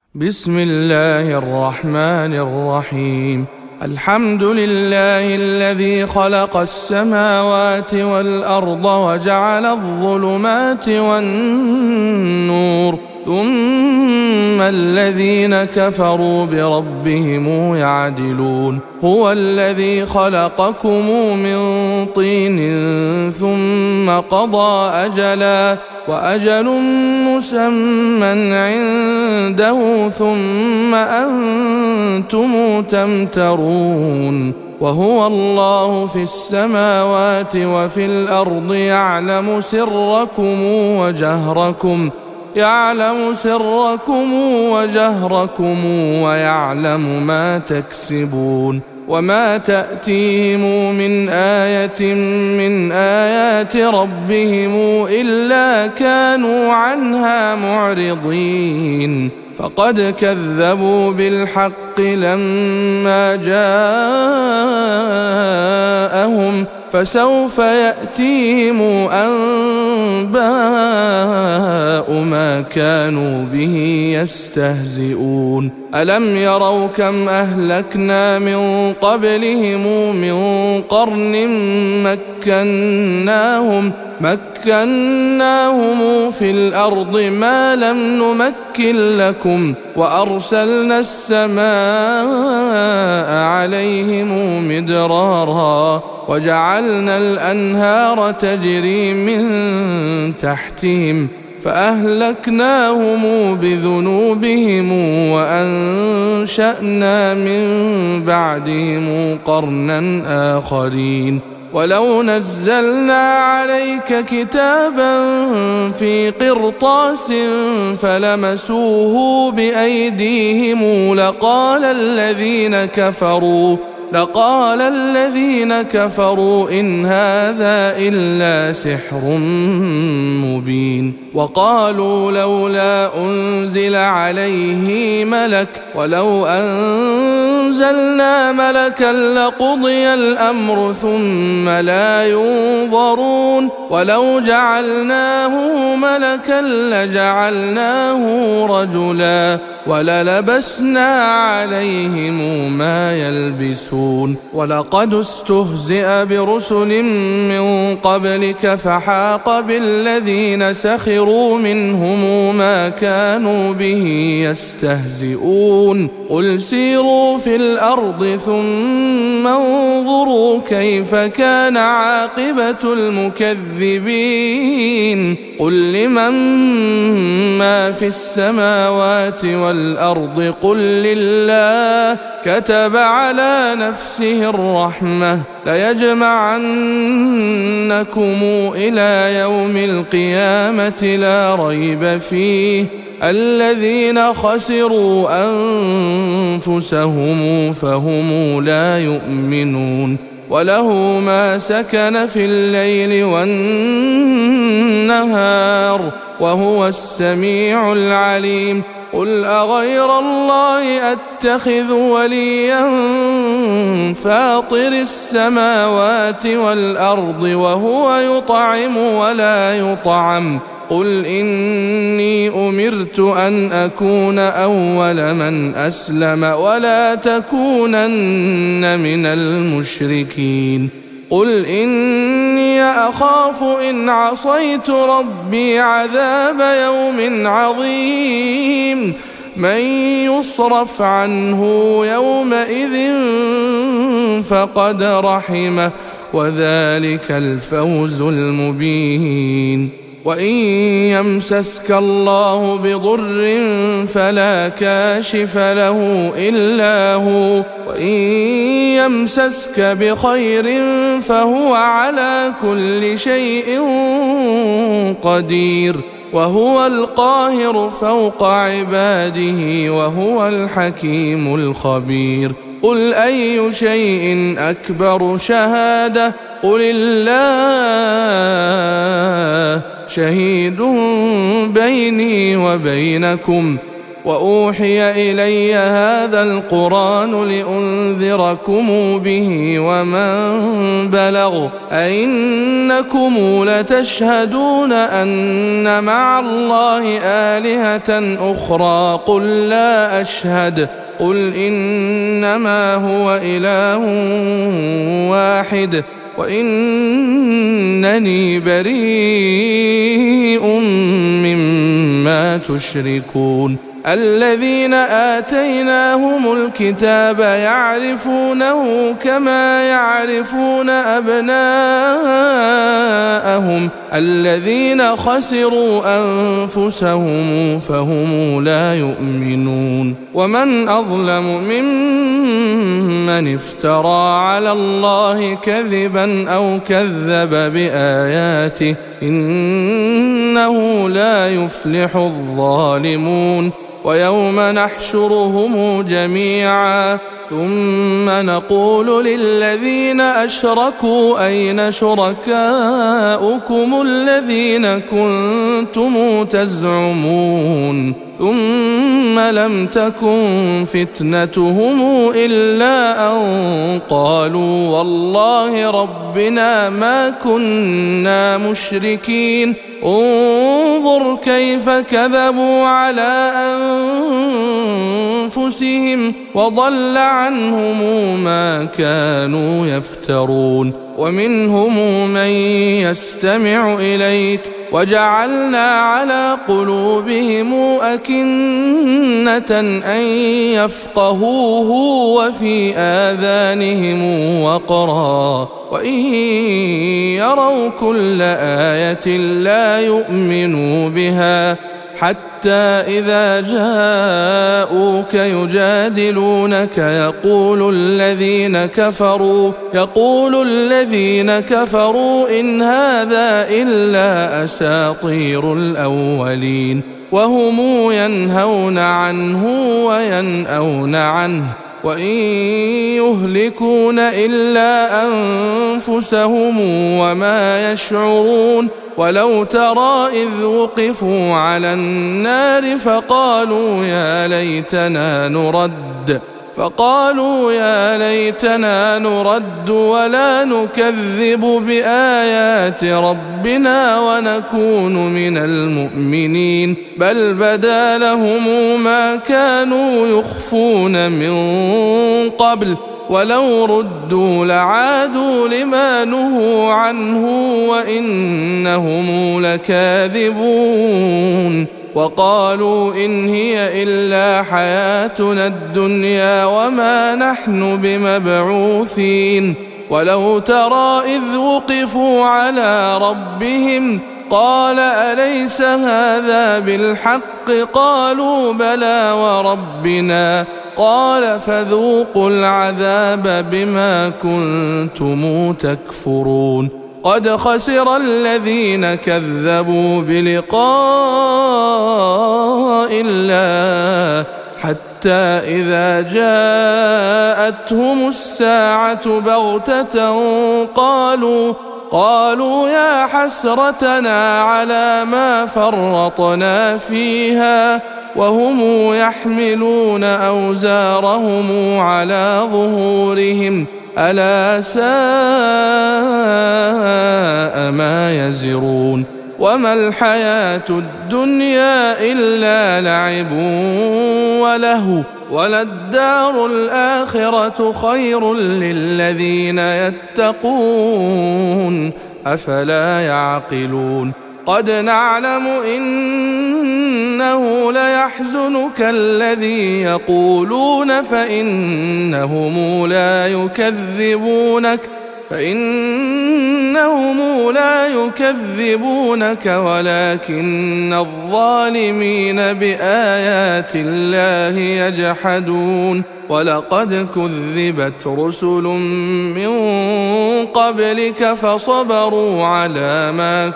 بسم الله الرحمن الرحيم. الحمد لله الذي خلق السماوات والأرض وجعل الظلمات والنور، ثم الذين كفروا بربهم يعدلون. هو الذي خلقكم من طين ثم قضى أجلا، وأجل مسمى عنده، ثم أنتم تمترون. وهو الله في السماوات وفي الأرض، يعلم سركم وجهركم ويعلم ما تكسبون. وما تأتيهم من آية من آيات ربهم إلا كانوا عنها معرضين. فقد كذبوا بالحق لما جاءهم، فسوف يأتيهم أنباء ما كانوا به يستهزئون. ألم يروا كم أهلكنا من قبلهم من قرن مكناهم في الأرض ما لم نمكن لكم، وأرسلنا السماء عليهم مدرارا، وجعلنا الأنهار تجري من تحتهم، فأهلكناهم بذنوبهم وأنشأنا من بعدهم قرنا آخرين. ولو نزلنا عليك كتابا في قرطاس فلمسوه بأيديهم لقال الذين كفروا إن هذا إلا سحر مبين. وقالوا لولا أنزل عليه ملك، ولو أنزلنا ملكا لقضي الأمر ثم لا ينظرون. ولو جعلناه ملكا لجعلناه رجلا، وللبسنا عليهم ما يلبسون. ولقد استهزئ برسل من قبلك فحاق بالذين سخروا منهم ما كانوا به يستهزئون. قل سيروا في الأرض ثم انظروا كيف كان عاقبة المكذبين. قل لمن ما في السماوات والأرض قل لله، كتب على نفسه الرحمة ليجمعنكم إلى يوم القيامة لا ريب فيه، الذين خسروا أنفسهم فهم لا يؤمنون. وله ما سكن في الليل والنهار وهو السميع العليم. قل أغير الله أتخذ وليا فاطر السماوات والأرض وهو يطعم ولا يطعم. قل إني أمرت أن أكون أول من أسلم ولا تكونن من المشركين. قل إني أخاف إن عصيت ربي عذاب يوم عظيم. من يصرف عنه يومئذ فقد رحمه، وذلك الفوز المبين. وإن يمسسك الله بضر فلا كاشف له إلا هو، وإن يمسسك بخير فهو على كل شيء قدير. وهو القاهر فوق عباده وهو الحكيم الخبير. قل أي شيء أكبر شهادة؟ قل الله شهيد بيني وبينكم، وأوحي إلي هذا القرآن لأنذركم به ومن بلغ أئنكم لتشهدون أن مع الله آلهة أخرى قل لا أشهد قل إنما هو إله واحد وإنني بريء مما تشركون الذين آتيناهم الكتاب يعرفونه كما يعرفون أبناءهم الذين خسروا أنفسهم فهم لا يؤمنون ومن أظلم ممن افترى على الله كذبا أو كذب بآياته إنه لا يفلح الظالمون ويوم نحشرهم جميعا ثم نقول للذين أشركوا أين شركاؤكم الذين كنتم تزعمون ثم لم تكن فتنتهم إلا أن قالوا والله ربنا ما كنا مشركين انظر كيف كذبوا على أنفسهم وضل عنهم ما كانوا يفترون ومنهم من يستمع إليك وجعلنا على قلوبهم أكنة أن يفقهوه وفي آذانهم وقرا وإن يروا كل آية لا يؤمنوا بها حتى إذا جاءوك يجادلونك يقول الذين كفروا إن هذا إلا أساطير الأولين وهم ينهون عنه وينأون عنه وإن يهلكون إلا أنفسهم وما يشعرون ولو ترى إذ وقفوا على النار فقالوا يا ليتنا نرد ولا نكذب بآيات ربنا ونكون من المؤمنين بل بدا لهم ما كانوا يخفون من قبل ولو ردوا لعادوا لما نهوا عنه وإنهم لكاذبون وقالوا إن هي إلا حياتنا الدنيا وما نحن بمبعوثين ولو ترى إذ وقفوا على ربهم قال أليس هذا بالحق قالوا بلى وربنا قال فذوقوا العذاب بما كنتم تكفرون قد خسر الذين كذبوا بلقاء الله حتى إذا جاءتهم الساعة بغتة قالوا يا حسرتنا على ما فرطنا فيها وهم يحملون أوزارهم على ظهورهم ألا ساء ما يزرون وما الحياة الدنيا إلا لعب ولهو وللدار الآخرة خير للذين يتقون أفلا يعقلون قد نعلم إنه ليحزنك الذي يقولون فإنهم لا يكذبونك ولكن الظالمين بآيات الله يجحدون ولقد كذبت رسل من قبلك فصبروا على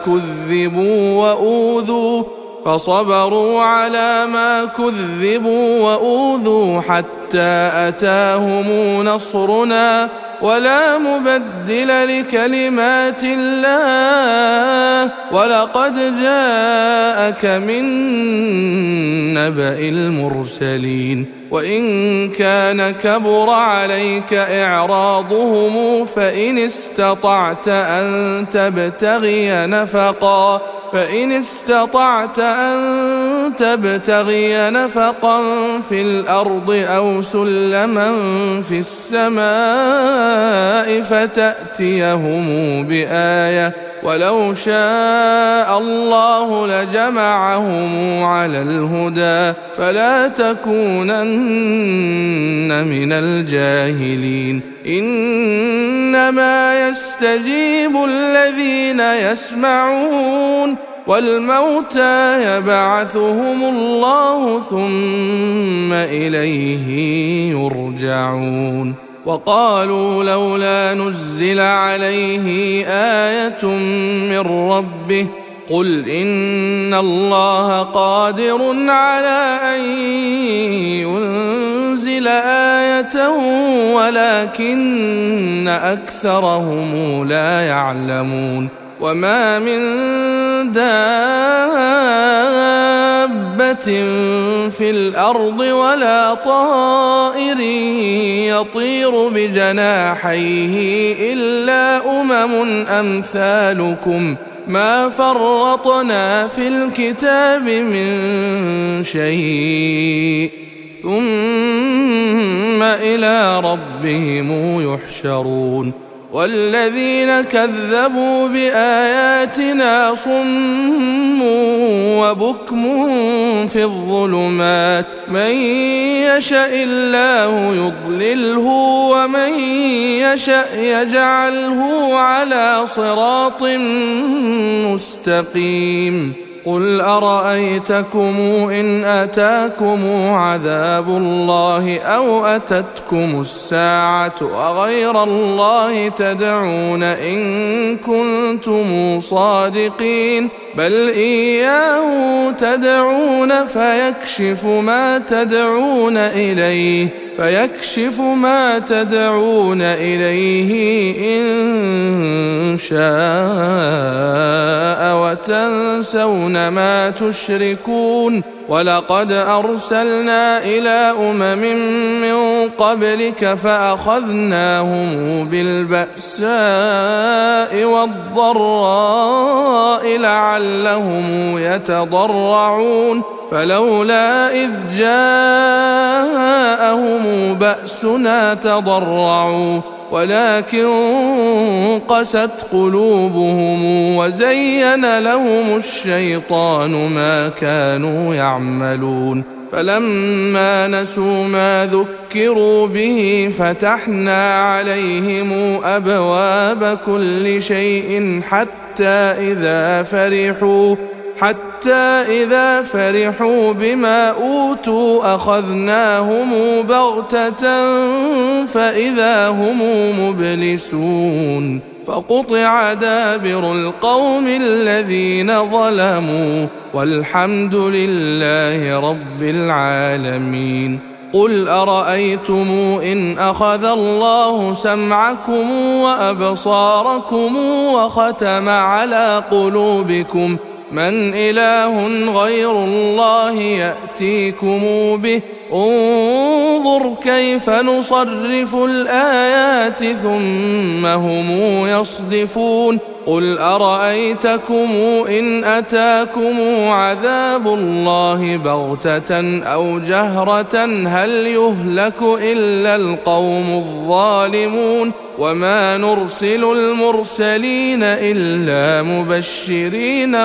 ما كذبوا وأوذوا حتى أتاهم نصرنا ولا مبدل لكلمات الله ولقد جاءك من نبأ المرسلين وإن كان كبر عليك إعراضهم فإن استطعت أن تبتغي نفقا في الأرض أو سلما في السماء فتأتيهم بآية ولو شاء الله لجمعهم على الهدى فلا تكونن من الجاهلين إنما يستجيب الذين يسمعون والموتى يبعثهم الله ثم إليه يرجعون وقالوا لولا نزل عليه آية من ربه قل إن الله قادر على أن ينزل آية ولكن أكثرهم لا يعلمون وما من دابة في الأرض ولا طائر يطير بجناحيه إلا أمثالكم ما فرطنا في الكتاب من شيء ثم إلى ربهم يحشرون والذين كذبوا بآياتنا صم وبكم في الظلمات من يشاء الله يضلله ومن يشاء يجعله على صراط مستقيم قل أرأيتكم إن أتاكم عذاب الله أو أتتكم الساعة أغير الله تدعون إن كنتم صادقين بل إياه تدعون فيكشف ما تدعون إليه إن شاء وتنسون ما تشركون ولقد أرسلنا إلى من قبلك فأخذناهم بالبأساء والضراء لعلهم يتضرعون فلولا إذ جاءهم بأسنا تضرعوا ولكن قست قلوبهم وزين لهم الشيطان ما كانوا يعملون فلما نسوا ما ذكروا به فتحنا عليهم أبواب كل شيء حتى إذا فرحوا بما أوتوا أخذناهم بغتة فإذا هم مبلسون فقطع دابر القوم الذين ظلموا والحمد لله رب العالمين قل أرأيتم إن أخذ الله سمعكم وأبصاركم وختم على قلوبكم من إله غير الله يأتيكم به انظر كيف نصرف الآيات ثم هم يصدفون قل أرأيتكم إن أتاكم عذاب الله بغتة أو جهرة هل يهلك إلا القوم الظالمون وما نرسل المرسلين إلا مبشرين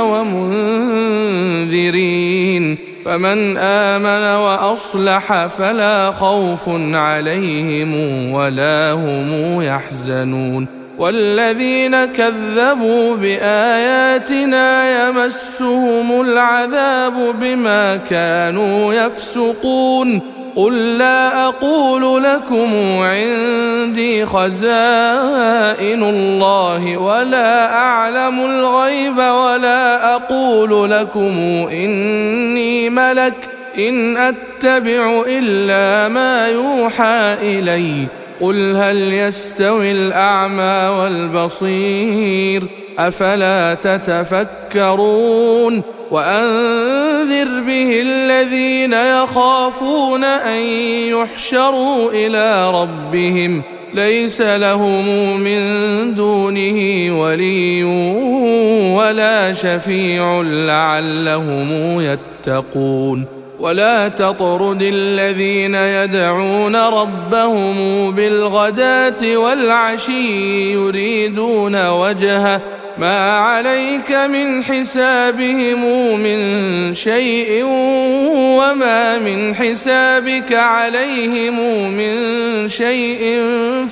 ومنذرين فمن آمن وأصلح فلا خوف عليهم ولا هم يحزنون والذين كذبوا بآياتنا يمسهم العذاب بما كانوا يفسقون قل لا أقول لكم عندي خزائن الله ولا أعلم الغيب ولا أقول لكم إني ملك إن أتبع إلا ما يوحى إلي قل هل يستوي الأعمى والبصير أفلا تتفكرون وأنذر به الذين يخافون أن يحشروا إلى ربهم ليس لهم من دونه ولي ولا شفيع لعلهم يتقون ولا تطرد الذين يدعون ربهم بالغداة والعشي يريدون وجهه ما عليك من حسابهم من شيء وما من حسابك عليهم من شيء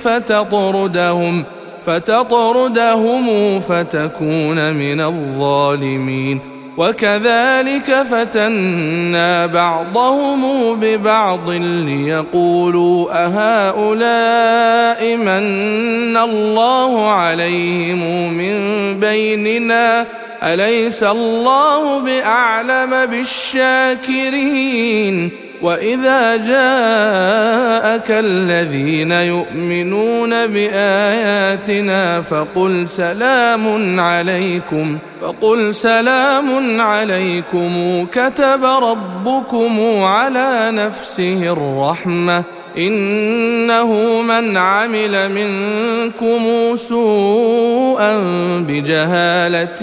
فتطردهم فتكون من الظالمين وكذلك فتنا بعضهم ببعض ليقولوا أهؤلاء من الله عليهم من بيننا أليس الله بأعلم بالشاكرين وإذا جاءك الذين يؤمنون بآياتنا فقل سلام عليكم كتب ربكم على نفسه الرحمة إنه من عمل منكم سوءا بجهالة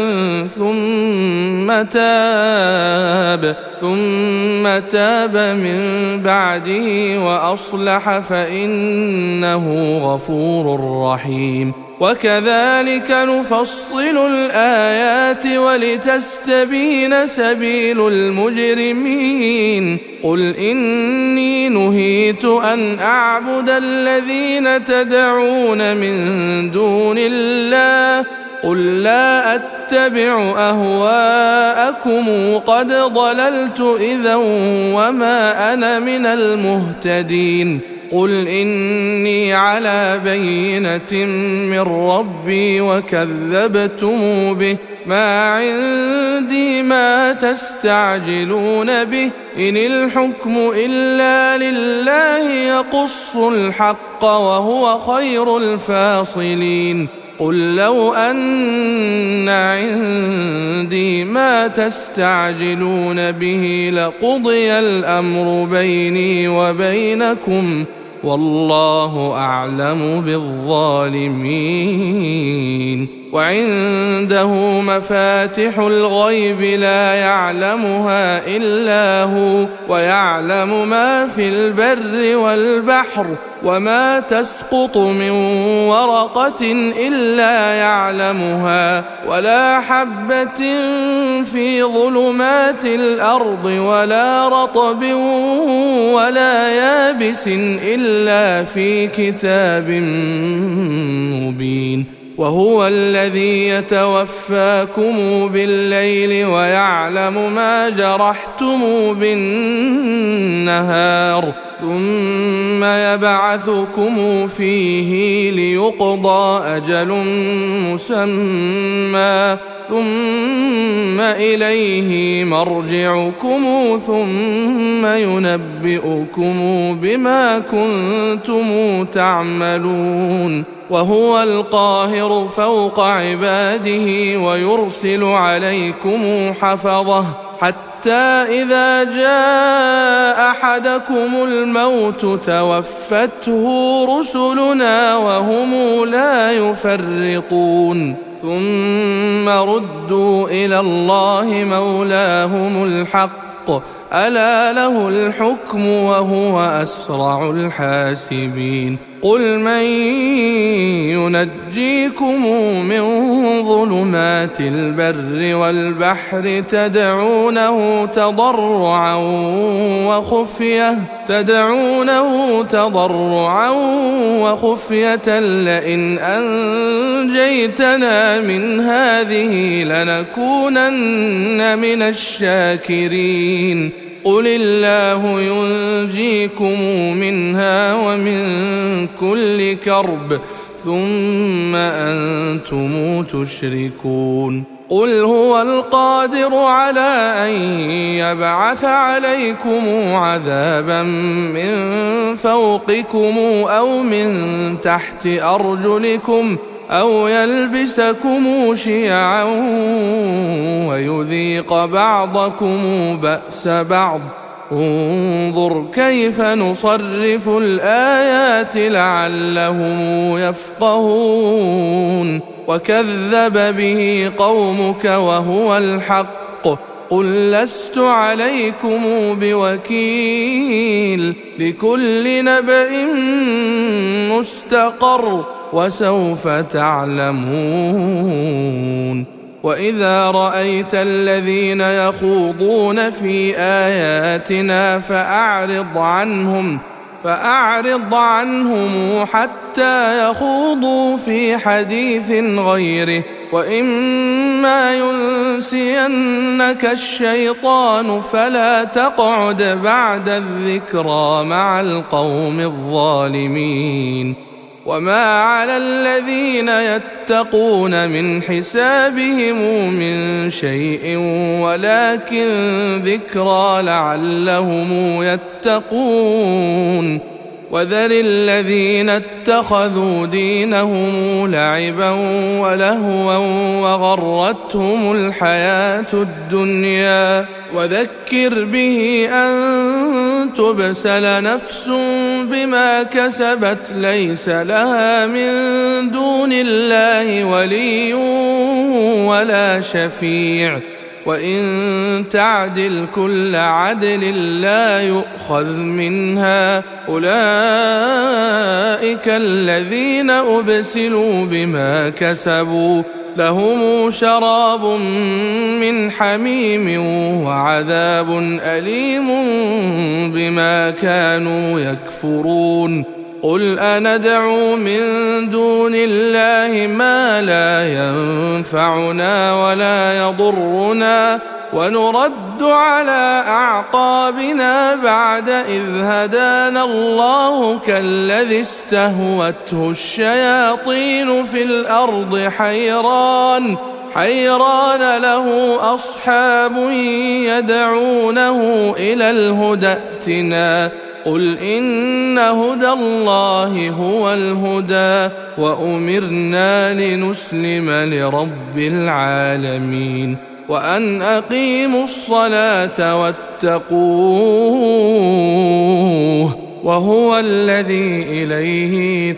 ثم تاب من بعده وأصلح فإنه غفور رحيم وكذلك نفصل الآيات ولتستبين سبيل المجرمين قل إني نهيت أن أعبد الذين تدعون من دون الله قل لا أتبع أهواءكم قد ضللت إذا وما أنا من المهتدين قل إني على بينة من ربي وكذبتم به ما عندي ما تستعجلون به إن الحكم إلا لله يقص الحق وهو خير الفاصلين قل لو أن عندي ما تستعجلون به لقضي الأمر بيني وبينكم والله أعلم بالظالمين وعنده مفاتح الغيب لا يعلمها إلا هو ويعلم ما في البر والبحر وما تسقط من ورقة إلا يعلمها ولا حبة في ظلمات الأرض ولا رطب ولا يابس إلا في كتاب مبين وهو الذي يتوفاكم بالليل ويعلم ما جرحتم بالنهار ثم يبعثكم فيه ليقضى أجل مسمى ثم إليه مرجعكم ثم ينبئكم بما كنتم تعملون وهو القاهر فوق عباده ويرسل عليكم حفظه حتى إذا جاء أحدكم الموت توفته رسلنا وهم لا يفرطون ثم ردوا إلى الله مولاهم الحق ألا له الحكم وهو أسرع الحاسبين قل من ينجيكم من ظلمات البر والبحر تدعونه تضرعا وخفية لئن أنجيتنا من هذه لنكونن من الشاكرين قل الله ينجيكم منها ومن كل كرب ثم أنتم تشركون قل هو القادر على أن يبعث عليكم عذابا من فوقكم أو من تحت أرجلكم أو يلبسكم شيعا ويذيق بعضكم بأس بعض. انظر كيف نصرف الآيات لعلهم يفقهون. وكذب به قومك وهو الحق قل لست عليكم بوكيل لكل نبأ مستقر وسوف تعلمون. وإذا رأيت الذين يخوضون في آياتنا فأعرض عنهم حتى يخوضوا في حديث غيره وإما ينسينك الشيطان فلا تقعد بعد الذكرى مع القوم الظالمين. وما على الذين يتقون من حسابهم من شيء ولكن ذكرى لعلهم يتقون. وذر الذين اتخذوا دينهم لعبا ولهوا وغرتهم الحياة الدنيا وذكر به أن تبسل نفس بما كسبت ليس لها من دون الله ولي ولا شفيع وإن تعدل كل عدل لا يؤخذ منها. أولئك الذين أبسلوا بما كسبوا لهم شراب من حميم وعذاب أليم بما كانوا يكفرون. قل أندعو من دون الله ما لا ينفعنا ولا يضرنا ونرد على أعقابنا بعد إذ هدانا الله كالذي استهوته الشياطين في الأرض حيران له أصحاب يدعونه إلى الهدى ائتنا. قل إن هدى الله هو الهدى وأمرنا لنسلم لرب العالمين وأن أقيموا الصلاة واتقوه وهو الذي إليه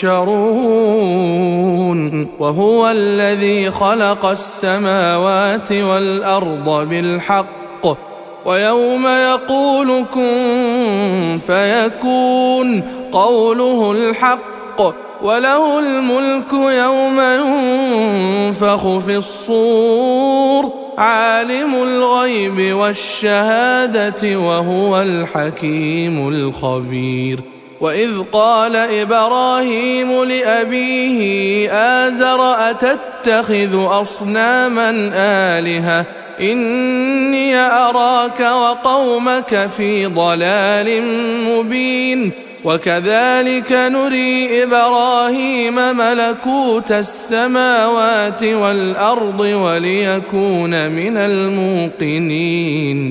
تحشرون. وهو الذي خلق السماوات والأرض بالحق ويوم يقول كن فيكون قوله الحق وله الملك يوم ينفخ في الصور عالم الغيب والشهادة وهو الحكيم الخبير. وإذ قال إبراهيم لأبيه آزر أتتخذ أصناما آلهة إني أراك وقومك في ضلال مبين. وكذلك نري إبراهيم ملكوت السماوات والأرض وليكون من الموقنين.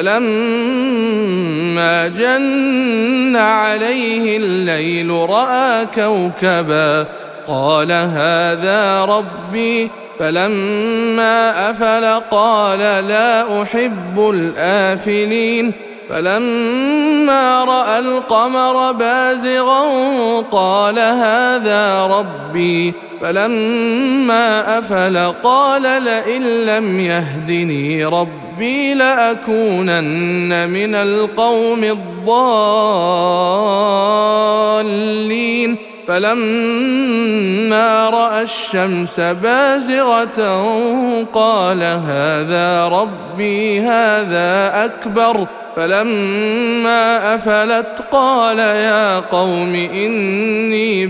فلما جن عليه الليل رأى كوكبا قال هذا ربي فلما أفل قال لا أحب الآفلين. فلما رأى القمر بازغا قال هذا ربي فلما أفل قال لئن لم يهدني ربي لأكونن من القوم الضالين. فلما رأى الشمس بازغة قال هذا ربي هذا أكبر. فلما أفلت قال يا قوم إني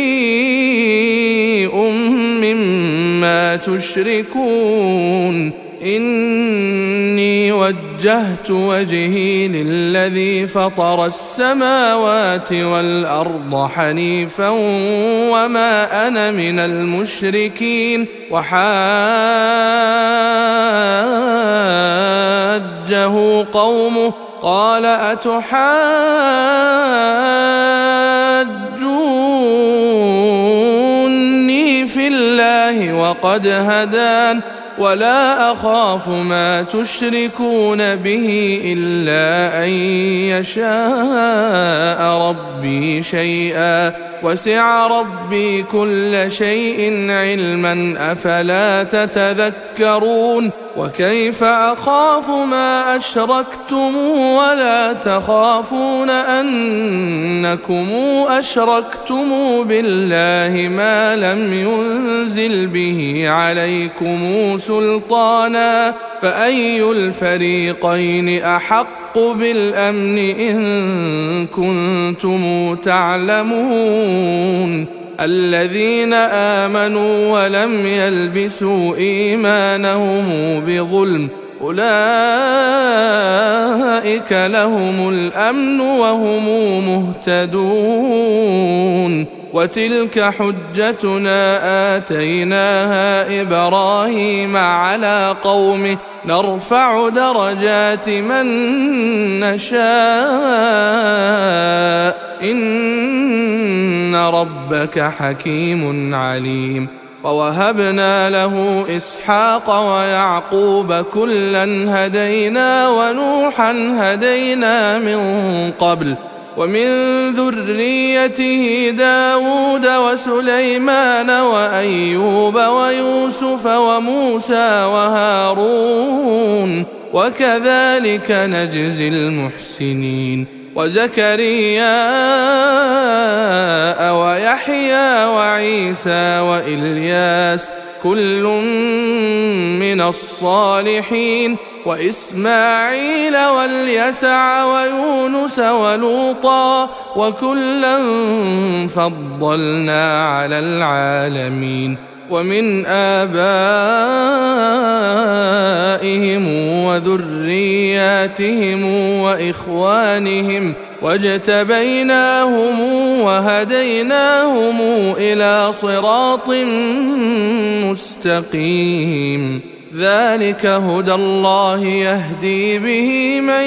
بريء مما تشركون إني وجهت وجهي للذي فطر السماوات والأرض حنيفا وما أنا من المشركين. وحاجه قومه قال أتحاجوني في الله وقد هدان ولا أخاف ما تشركون به إلا أن يشاء ربي شيئا وسع ربي كل شيء علما أفلا تتذكرون. وكيف أخاف ما أشركتم ولا تخافون أنكم أشركتم بالله ما لم ينزل به عليكم سلطانا فأي الفريقين أحق بالأمن إن كنتم تعلمون. الذين آمنوا ولم يلبسوا إيمانهم بظلم أولئك لهم الأمن وهم مهتدون. وتلك حجتنا آتيناها إبراهيم على قومه نرفع درجات من نشاء إن ربك حكيم عليم. ووهبنا له إسحاق ويعقوب كلا هدينا ونوحا هدينا من قبل ومن ذريته داود وسليمان وأيوب ويوسف وموسى وهارون وكذلك نجزي المحسنين. وزكريا ويحيى وعيسى وإلياس كل من الصالحين وإسماعيل واليسع ويونس ولوطا وكلا فضلنا على العالمين. ومن آبائهم وذرياتهم وإخوانهم واجتبيناهم وهديناهم إلى صراط مستقيم. ذلك هدى الله يهدي به من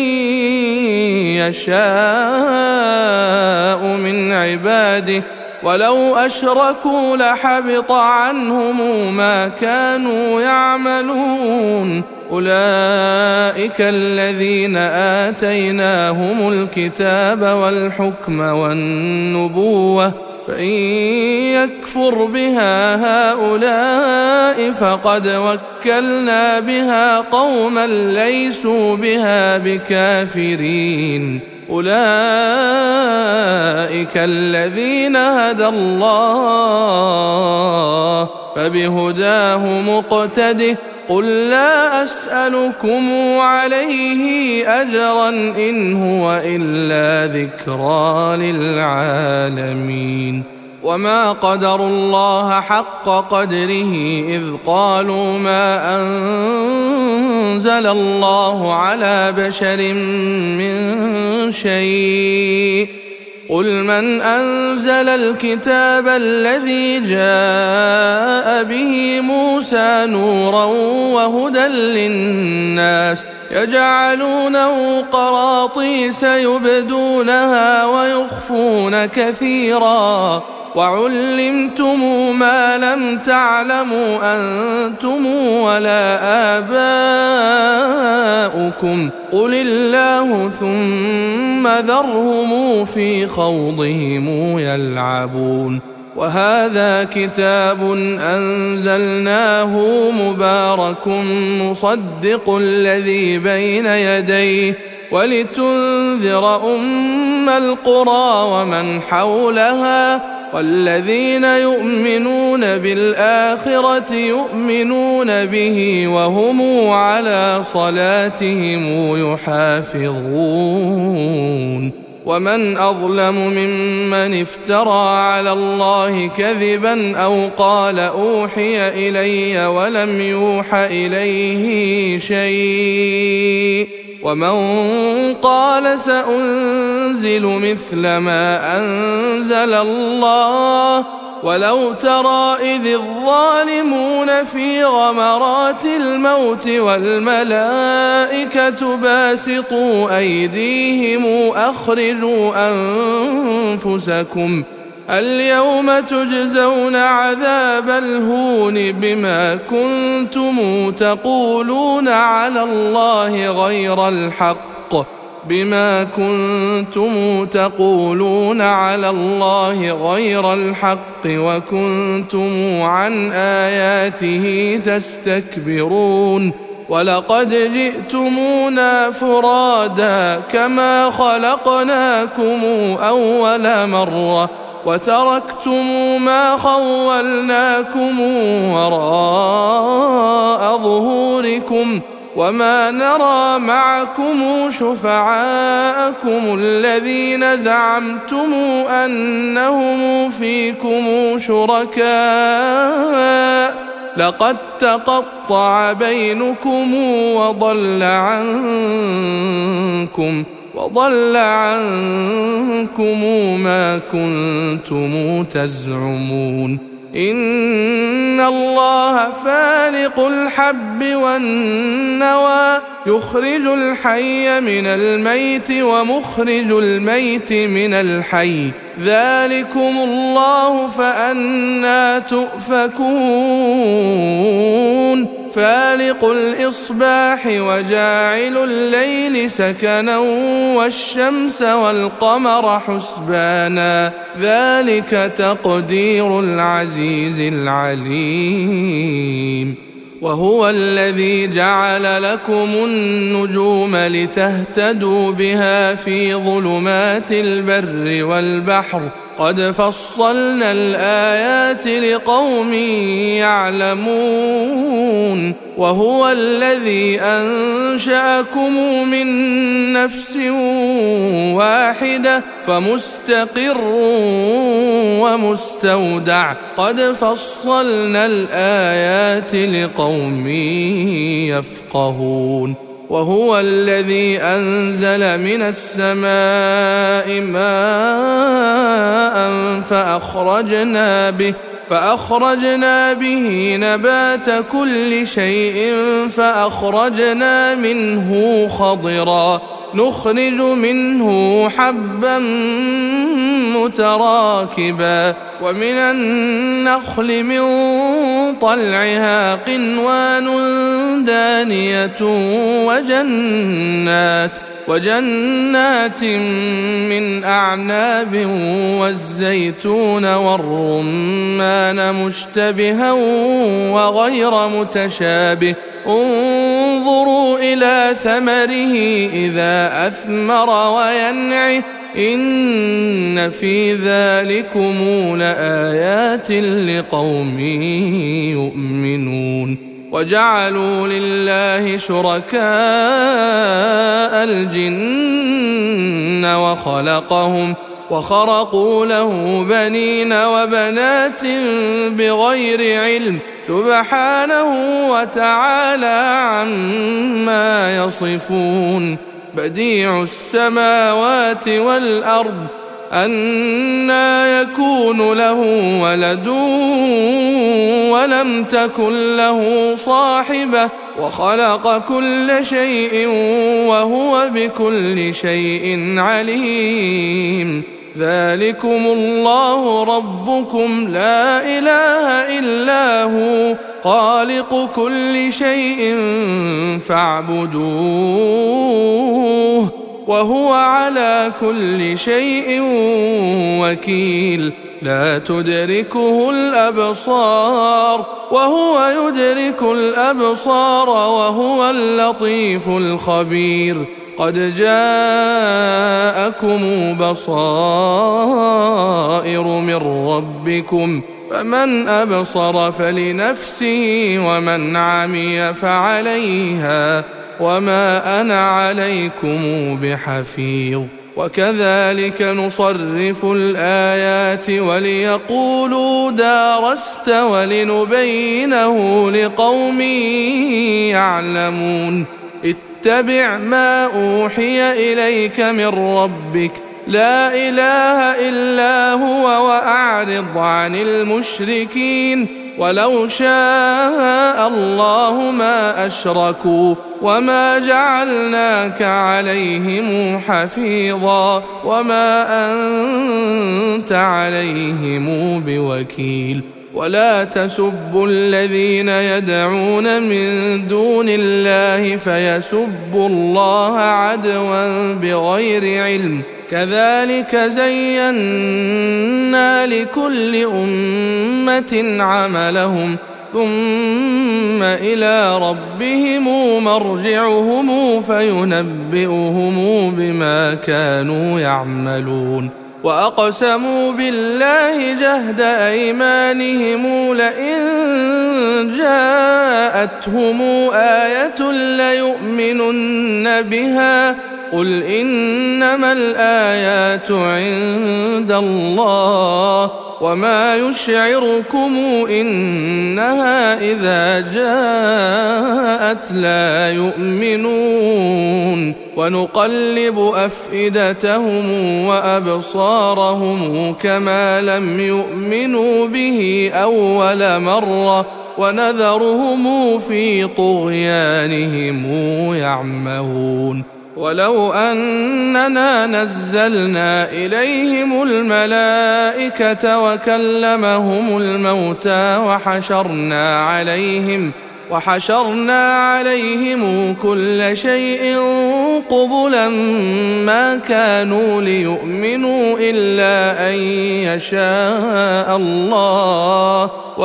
يشاء من عباده ولو أشركوا لحبط عنهم ما كانوا يعملون. أولئك الذين آتيناهم الكتاب والحكم والنبوة فإن يكفر بها هؤلاء فقد وكلنا بها قوما ليسوا بها بكافرين. أولئك الذين هدى الله فبهداه مقتده. قل لا أسألكم عليه أجرا إن هو إلا ذكرى للعالمين. وما قدروا الله حق قدره إذ قالوا ما أنزل الله على بشر من شيء. قل من أنزل الكتاب الذي جاء به موسى نورا وهدى للناس يجعلونه قراطيس يبدونها ويخفون كثيرا وعلمتم ما لم تعلموا أنتم ولا آباؤكم قل الله ثم ذرهم في خوضهم يلعبون. وهذا كتاب أنزلناه مبارك مصدق الذي بين يديه ولتنذر أم القرى ومن حولها والذين يؤمنون بالآخرة يؤمنون به وهم على صلاتهم يحافظون. ومن أظلم ممن افترى على الله كذبا أو قال أوحي إلي ولم يوح إليه شيء ومن قال سأنزل مثل ما أنزل الله ولو ترى إذ الظالمون في غمرات الموت والملائكة باسطوا أيديهم أخرجوا أنفسكم اليوم تجزون عذاب الهون بما كنتم تقولون على الله غير الحق وكنتم عن آياته تستكبرون ولقد جئتمونا فرادا كما خلقناكم أول مرة وتركتم ما خولناكم وراء ظهوركم وما نرى معكم شفعاءكم الذين زعمتم أنهم فيكم شركاء لقد تقطع بينكم وضل عنكم ما كنتم تزعمون إن الله فالق الحب والنوى يخرج الحي من الميت ومخرج الميت من الحي ذلكم الله فأنى تؤفكون فالق الإصباح وجاعل الليل سكنا والشمس والقمر حسبانا ذلك تقدير العزيز العليم وهو الذي جعل لكم النجوم لتهتدوا بها في ظلمات البر والبحر قد فصلنا الآيات لقوم يعلمون وهو الذي أنشأكم من نفس واحدة فمستقر ومستودع قد فصلنا الآيات لقوم يفقهون وهو الذي أنزل من السماء ماء فأخرجنا به نبات كل شيء فأخرجنا منه خضرا نخرج منه حبا متراكبا ومن النخل من طلعها قنوان دانية وجنات من أعناب والزيتون والرمان مشتبها وغير متشابه انظروا إلى ثمره إذا أثمر وينعه إن في ذلكم لآيات لقوم يؤمنون وجعلوا لله شركاء الجن وخرقوا له بنين وبنات بغير علم سبحانه وتعالى عما يصفون بديع السماوات والأرض أنى يكون له ولد ولم تكن له صاحبة وخلق كل شيء وهو بكل شيء عليم ذلكم الله ربكم لا إله إلا هو خالق كل شيء فاعبدوه وهو على كل شيء وكيل لا تدركه الأبصار وهو يدرك الأبصار وهو اللطيف الخبير قد جاءكم بصائر من ربكم فمن أبصر فلنفسه ومن عمي فعليها وما أنا عليكم بحفيظ وكذلك نصرف الآيات وليقولوا درست ولنبينه لقوم يعلمون اتبع ما أوحي إليك من ربك لا إله إلا هو وأعرض عن المشركين ولو شاء الله ما أشركوا وما جعلناك عليهم حفيظا وما أنت عليهم بوكيل ولا تسبوا الذين يدعون من دون الله فيسبوا الله عدوا بغير علم كذلك زينا لكل أمة عملهم ثم إلى ربهم مرجعهم فينبئهم بما كانوا يعملون وأقسموا بالله جهد أيمانهم لئن جاءتهم آية ليؤمنن بها قل إنما الآيات عند الله وما يشعركم إنها إذا جاءت لا يؤمنون ونقلب أفئدتهم وأبصارهم كما لم يؤمنوا به أول مرة ونذرهم في طغيانهم يعمهون ولو أننا نزلنا إليهم الملائكة وكلمهم الموتى وحشرنا عليهم كل شيء قبلا ما كانوا ليؤمنوا إلا أن يشاء الله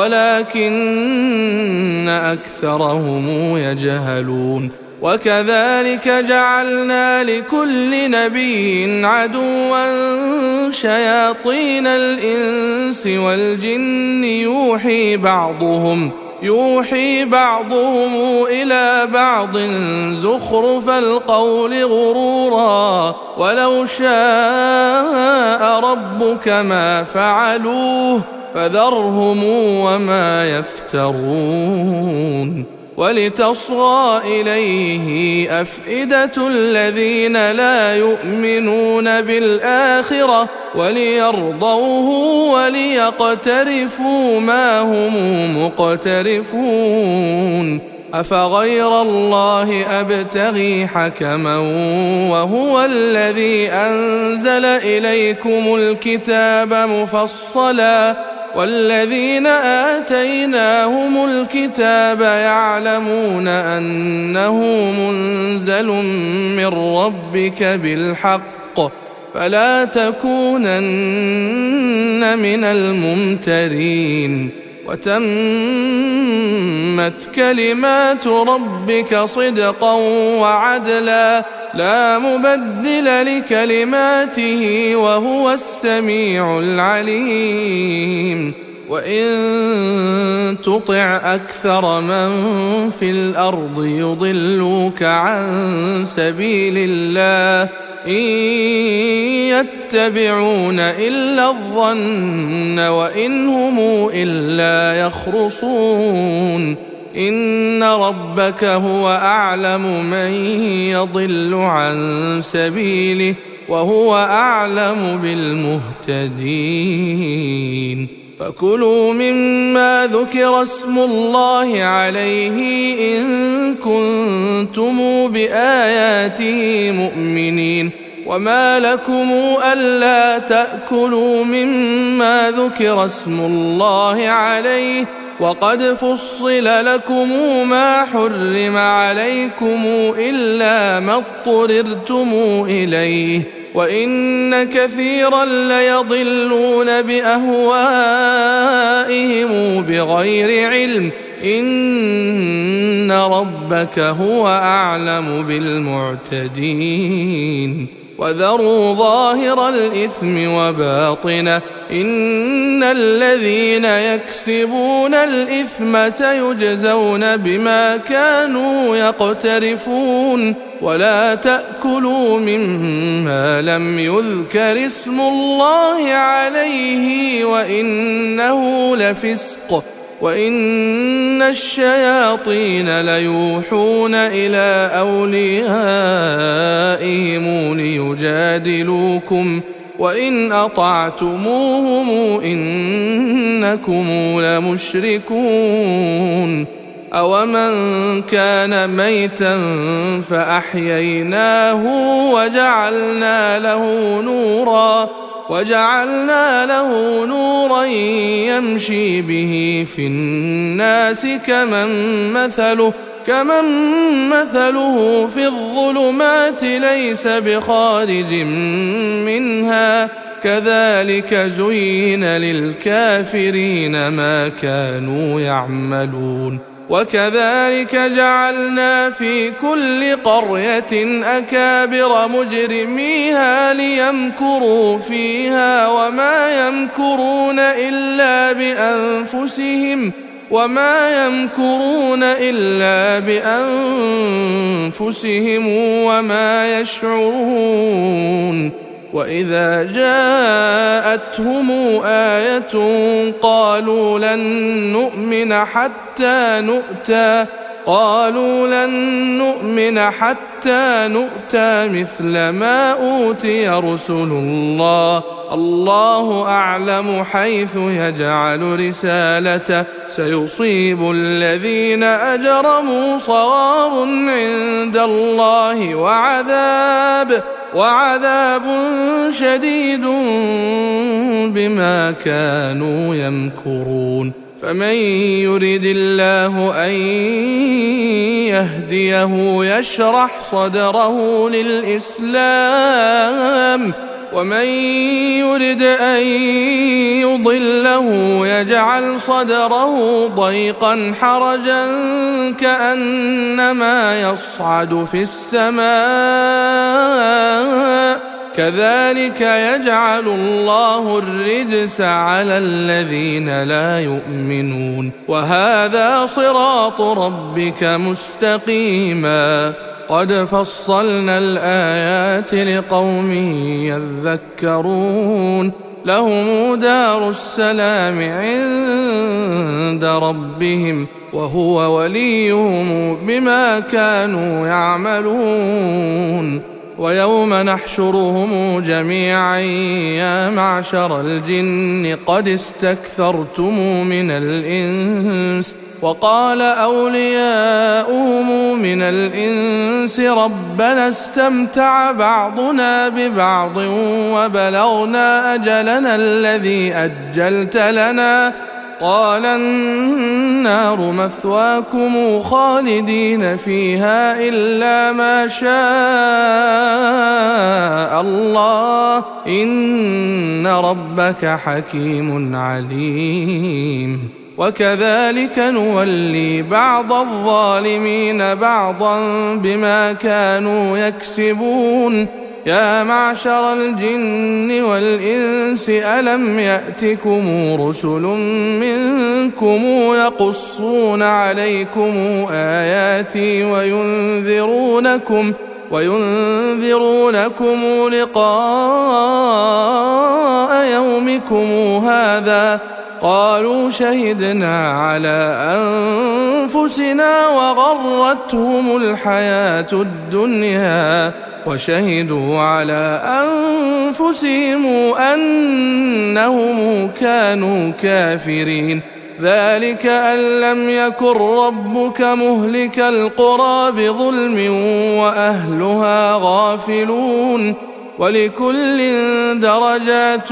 ولكن أكثرهم يجهلون وكذلك جعلنا لكل نبي عدوا شياطين الإنس والجن يوحي بعضهم إلى بعض زخرف القول غرورا ولو شاء ربك ما فعلوه فذرهم وما يفترون ولتصغى إليه أفئدة الذين لا يؤمنون بالآخرة وليرضوه وليقترفوا ما هم مقترفون أفغير الله أبتغي حكما وهو الذي أنزل إليكم الكتاب مفصلا والذين آتيناهم الكتاب يعلمون أنه منزل من ربك بالحق فلا تكونن من الممترين وتمت كلمات ربك صدقا وعدلا لا مبدل لكلماته وهو السميع العليم وإن تطع أكثر من في الأرض يضلوك عن سبيل الله إن يتبعون إلا الظن وإن هم إلا يخرصون إن ربك هو أعلم من يضل عن سبيله وهو أعلم بالمهتدين فكلوا مما ذكر اسم الله عليه إن كنتم بآياته مؤمنين وما لكم ألا تأكلوا مما ذكر اسم الله عليه وقد فصل لكم ما حرم عليكم إلا ما اضطررتم إليه وإن كثيرا ليضلون بأهوائهم بغير علم إن ربك هو أعلم بالمعتدين وذروا ظاهر الإثم وباطنه إن الذين يكسبون الإثم سيجزون بما كانوا يقترفون ولا تأكلوا مما لم يذكر اسم الله عليه وإنه لفسق وإن الشياطين ليوحون إلى أوليائهم ليجادلوكم وإن أطعتموهم إنكم لمشركون أومن كان ميتا فأحييناه وجعلنا له نورا يمشي به في الناس كمن مثله في الظلمات ليس بخارج منها كذلك زين للكافرين ما كانوا يعملون وكذلك جعلنا في كل قرية أكابر مجرميها ليمكروا فيها وما يمكرون إلا بأنفسهم وما يشعرون وإذا جاءتهم آية قالوا لن نؤمن حتى نؤتى مثل ما أوتي رسل الله أعلم حيث يجعل رسالته سيصيب الذين أجرموا صغار عند الله وعذاب شديد بما كانوا يمكرون فمن يرد الله أن يهديه يشرح صدره للإسلام ومن يرد أن يضله يجعل صدره ضيقا حرجا كأنما يصعد في السماء كذلك يجعل الله الرجس على الذين لا يؤمنون وهذا صراط ربك مستقيما قد فصلنا الآيات لقوم يذكرون لهم دار السلام عند ربهم وهو وليهم بما كانوا يعملون ويوم نحشرهم جميعا يا معشر الجن قد استكثرتم من الإنس وقال أولياؤهم من الإنس ربنا استمتع بعضنا ببعض وبلغنا أجلنا الذي أجلت لنا قال النار مثواكم خالدين فيها إلا ما شاء الله إن ربك حكيم عليم وكذلك نولي بعض الظالمين بعضا بما كانوا يكسبون يا معشر الجن والإنس ألم يأتكم رسل منكم يقصون عليكم آياتي وينذرونكم لقاء يومكم هذا قالوا شهدنا على أنفسنا وغرتهم الحياة الدنيا وشهدوا على أنفسهم أنهم كانوا كافرين ذلك أن لم يكن ربك مهلك القرى بظلم وأهلها غافلون ولكل درجات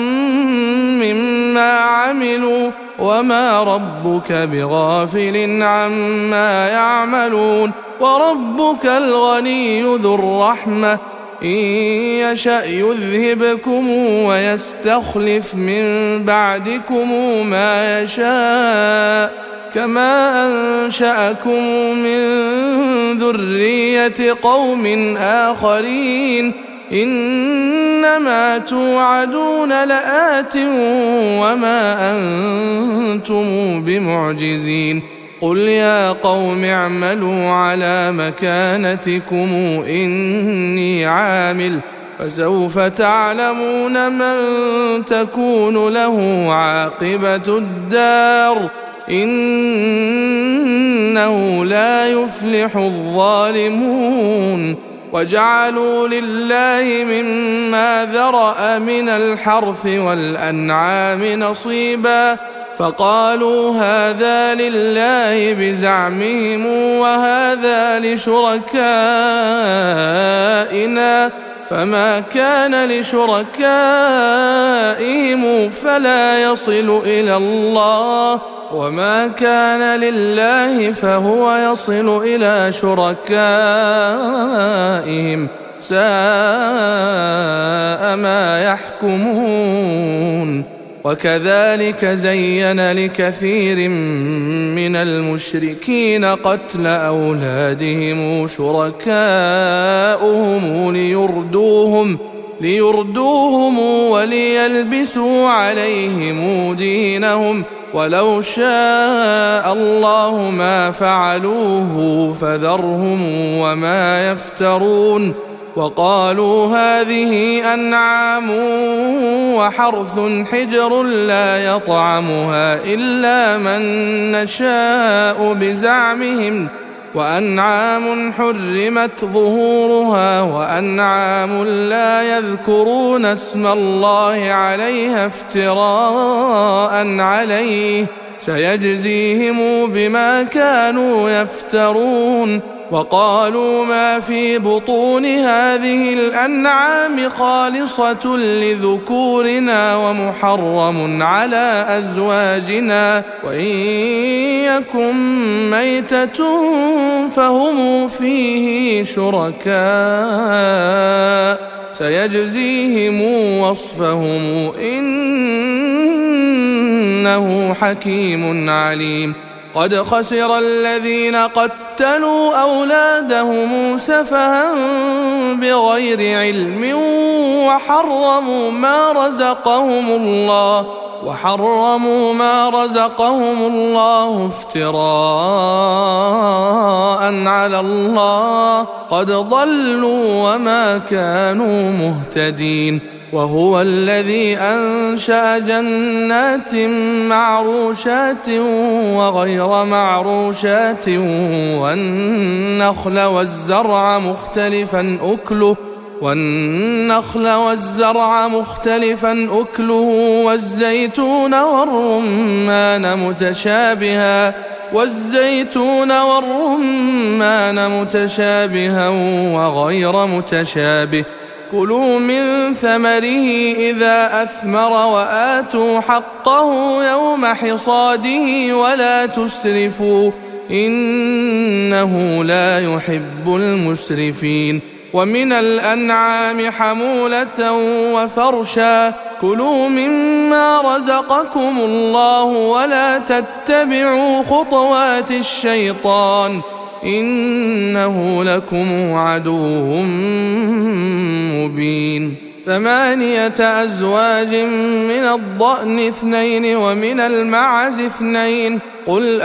مما عملوا وما ربك بغافل عما يعملون وربك الغني ذو الرحمة إن يشأ يذهبكم ويستخلف من بعدكم ما يشاء كما أنشأكم من ذرية قوم آخرين إنما توعدون لآت وما أنتم بمعجزين قل يا قوم اعملوا على مكانتكم إني عامل فسوف تعلمون من تكون له عاقبة الدار إنه لا يفلح الظالمون وجعلوا لله مما ذرأ من الحرث والأنعام نصيبا فقالوا هذا لله بزعمهم وهذا لشركائنا فما كان لشركائهم فلا يصل إلى الله وما كان لله فهو يصل إلى شركائهم ساء ما يحكمون وكذلك زين لكثير من المشركين قتل أولادهم شركاؤهم ليردوهم وليلبسوا عليهم دينهم ولو شاء الله ما فعلوه فذرهم وما يفترون وقالوا هذه أنعام وحرث حجر لا يطعمها إلا من نشاء بزعمهم وأنعام حرمت ظهورها وأنعام لا يذكرون اسم الله عليها افتراء عليه سيجزيهم بما كانوا يفترون وقالوا ما في بطون هذه الأنعام خالصة لذكورنا ومحرم على أزواجنا وإن يكن ميتة فهم فيه شركاء سيجزيهم وصفهم إنه حكيم عليم قد خسر الذين قتلوا أولادهم سفها بغير علم وحرموا ما رزقهم الله افتراء على الله قد ضلوا وما كانوا مهتدين وهو الذي أنشأ جنات معروشات وغير معروشات والنخل والزرع مختلفا أكله والزيتون والرمان متشابها وغير متشابه كلوا من ثمره إذا أثمر وآتوا حقه يوم حصاده ولا تسرفوا إنه لا يحب المسرفين ومن الأنعام حمولة وفرشا كلوا مما رزقكم الله ولا تتبعوا خطوات الشيطان إنه لكم عدو مبين 8 أزواج من الضأن 2 ومن المعز 2 قل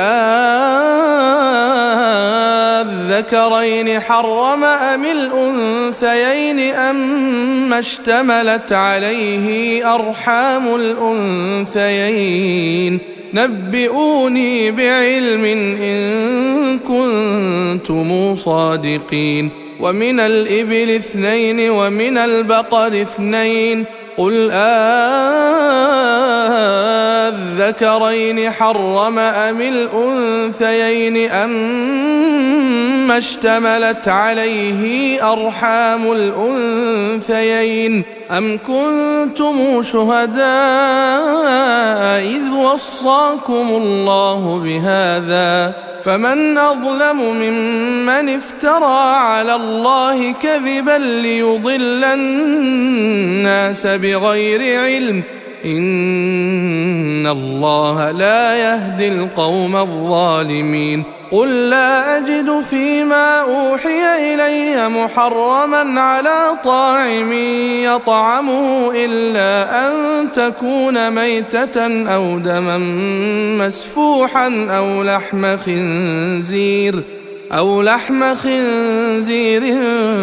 الذكرين حرم أم الأنثيين أما اشتملت عليه أرحام الأنثيين نبئوني بعلم إن كنتم صادقين ومن الإبل 2 ومن البقر 2 قل الذكرين حرم أم الأنثيين أما اشتملت عليه أرحام الأنثيين أم كنتم شهداء إذ وصاكم الله بهذا فمن أظلم ممن افترى على الله كذبا ليضل الناس بغير علم إن الله لا يهدي القوم الظالمين قل لا أجد فيما أوحي إلي محرما على طاعم يطعمه إلا أن تكون ميتة أو دما مسفوحا أو لحم خنزير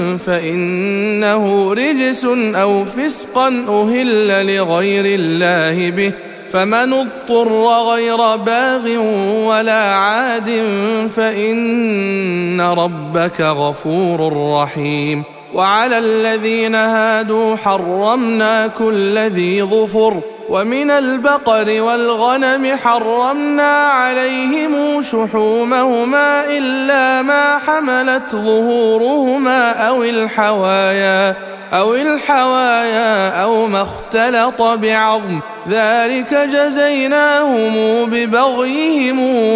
فإنه رجس أو فسقا أهل لغير الله به فمن اضطر غير باغ ولا عاد فإن ربك غفور رحيم. وعلى الذين هادوا حرمنا كل ذي ظفر ومن البقر والغنم حرمنا عليهم شحومهما إلا ما حملت ظهورهما أو الحوايا أو ما اختلط بعظم ذلك جزيناهم ببغيهم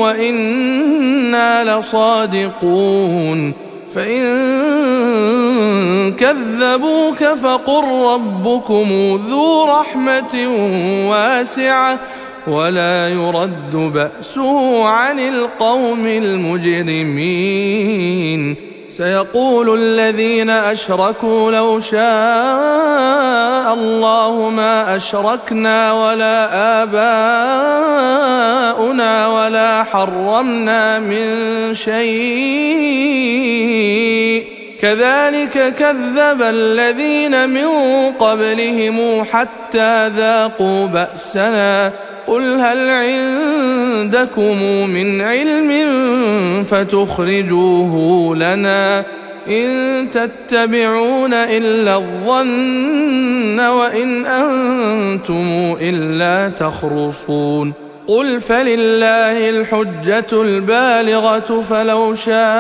وإنا لصادقون. فإن كذبوك فقل ربكم ذو رحمة واسعة ولا يرد بأسه عن القوم المجرمين. سيقول الذين أشركوا لو شاء الله ما أشركنا ولا آباؤنا ولا حرمنا من شيء كذلك كذب الذين من قبلهم حتى ذاقوا بأسنا قل هل عندكم من علم فتخرجوه لنا إن تتبعون إلا الظن وإن أنتم إلا تخرصون. قل فلله الحجة البالغة فلو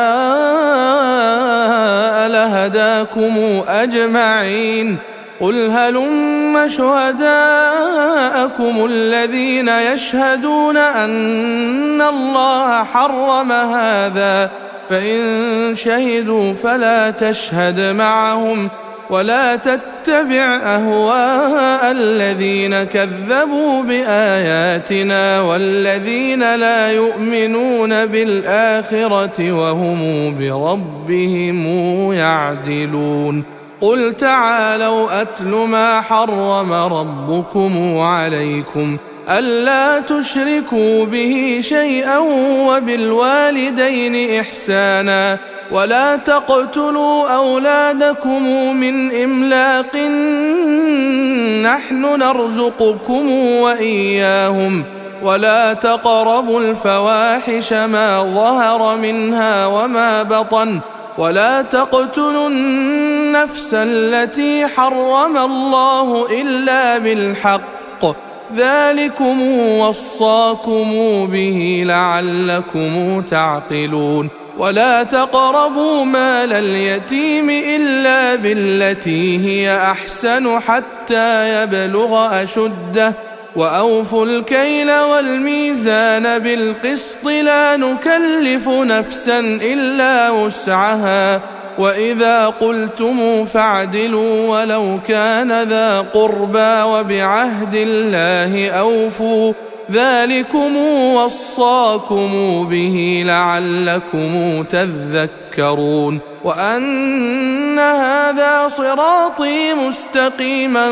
شاء لهداكم أجمعين. قل هلم شهداءكم الذين يشهدون أن الله حرم هذا فإن شهدوا فلا تشهد معهم ولا تتبع أهواء الذين كذبوا بآياتنا والذين لا يؤمنون بالآخرة وهم بربهم يعدلون. قل تعالوا أتل ما حرم ربكم عليكم ألا تشركوا به شيئا وبالوالدين إحسانا ولا تقتلوا أولادكم من إملاق نحن نرزقكم وإياهم ولا تقربوا الفواحش ما ظهر منها وما بطن ولا تقتلوا النفس التي حرم الله إلا بالحق ذلكم وصاكم به لعلكم تعقلون. ولا تقربوا مال اليتيم إلا بالتي هي أحسن حتى يبلغ أشده وأوفوا الكيل والميزان بالقسط لا نكلف نفسا إلا وسعها وإذا قلتم فاعدلوا ولو كان ذا قربى وبعهد الله أوفوا ذلكم وصاكم به لعلكم تذكرون. وأن هذا صراطي مستقيما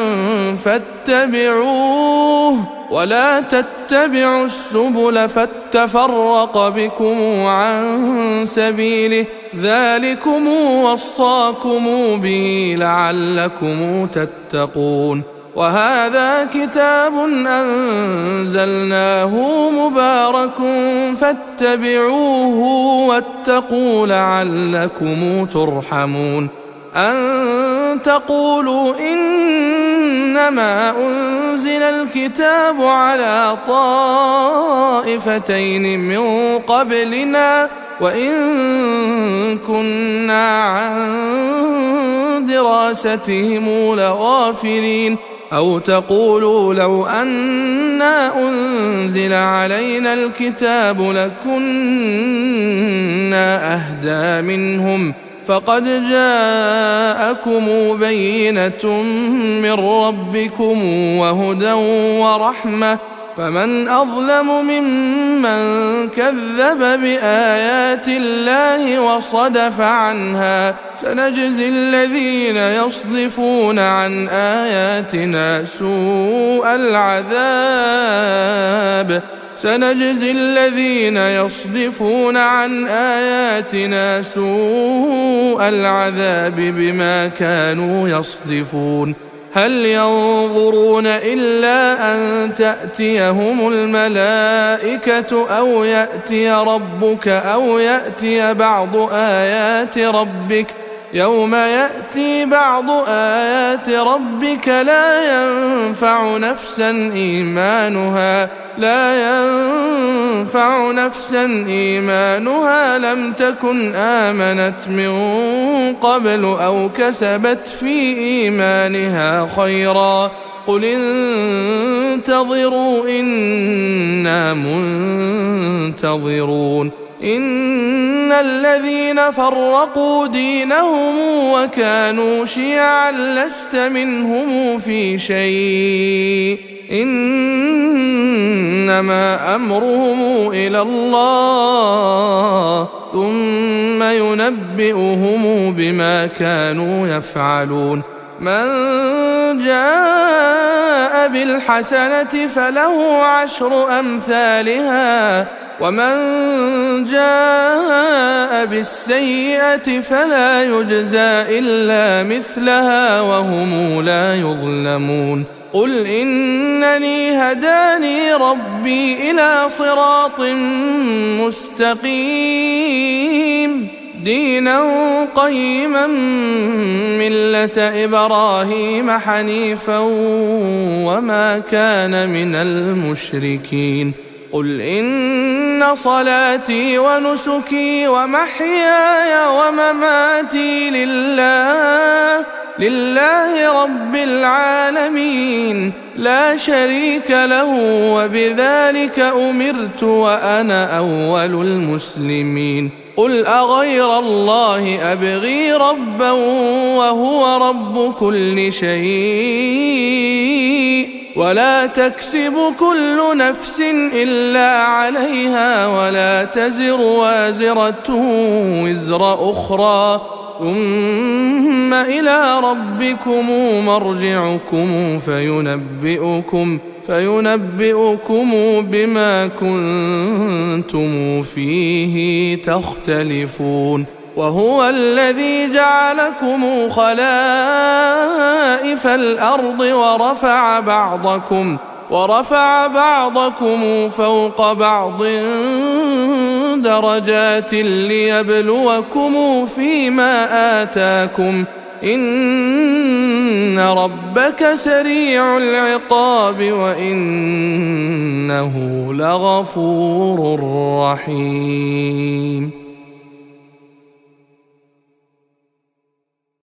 فاتبعوه ولا تتبعوا السبل فتفرق بكم عن سبيله ذلكم وصاكم به لعلكم تتقون. وهذا كتاب أنزلناه مبارك فاتبعوه واتقوا لعلكم ترحمون. أن تقولوا إنما أنزل الكتاب على طائفتين من قبلنا وإن كنا عن دراستهم لغافلين أو تقولوا لو أنا أنزل علينا الكتاب لكنا أهدى منهم فقد جاءكم بينة من ربكم وهدى ورحمة فمن أظلم ممن كذب بآيات الله وصدف عنها سنجزي الذين يصدفون عن آياتنا سوء العذاب بما كانوا يصدفون هل ينظرون إلا أن تأتيهم الملائكة أو يأتي ربك أو يأتي بعض آيات ربك يوم يأتي بعض آيات ربك لا ينفع نفسا إيمانها لم تكن آمنت من قبل أو كسبت في إيمانها خيرا قل انتظروا إنا منتظرون إن الذين فرقوا دينهم وكانوا شيعا لست منهم في شيء إنما أمرهم إلى الله ثم ينبئهم بما كانوا يفعلون من جاء بالحسنة فله 10 أمثالها ومن جاء بالسيئة فلا يجزى إلا مثلها وهم لا يظلمون قل إنني هداني ربي إلى صراط مستقيم دينا قيما ملة إبراهيم حنيفا وما كان من المشركين قل إن صلاتي ونسكي ومحياي ومماتي لله رب العالمين لا شريك له وبذلك أمرت وأنا أول المسلمين قل أغير الله أبغي ربا وهو رب كل شيء ولا تكسب كل نفس إلا عليها ولا تزر وازرة وزر أخرى ثم إلى ربكم مرجعكم فينبئكم بما كنتم فيه تختلفون وهو الذي جعلكم خلائف الأرض ورفع بعضكم فوق بعض درجات ليبلوكم فيما آتاكم إن ربك سريع العقاب وإنه لغفور رحيم